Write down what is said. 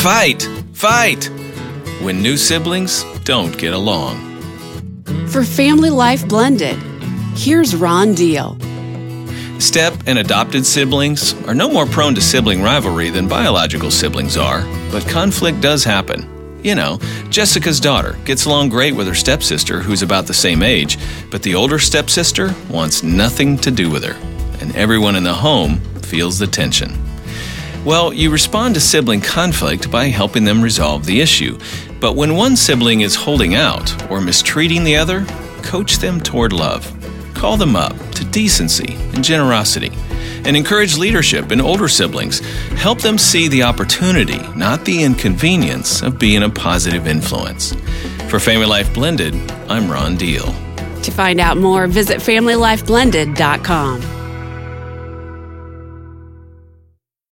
Fight! Fight! When new siblings don't get along. For Family Life Blended, here's Ron Deal. Step and adopted siblings are no more prone to sibling rivalry than biological siblings are, but conflict does happen. You know, Jessica's daughter gets along great with her stepsister, who's about the same age, but the older stepsister wants nothing to do with her, and everyone in the home feels the tension. Well, you respond to sibling conflict by helping them resolve the issue, but when one sibling is holding out or mistreating the other, coach them toward love. Call them up to decency and generosity, and encourage leadership in older siblings. Help them see the opportunity, not the inconvenience, of being a positive influence. For Family Life Blended, I'm Ron Deal. To find out more, visit FamilyLifeBlended.com.